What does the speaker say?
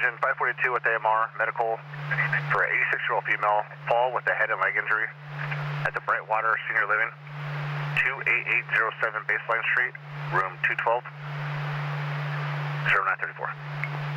Station 542 with AMR, medical for an 86-year-old female, fall with a head and leg injury at the Brightwater Senior Living, 28807 Baseline Street, room 212, 0934.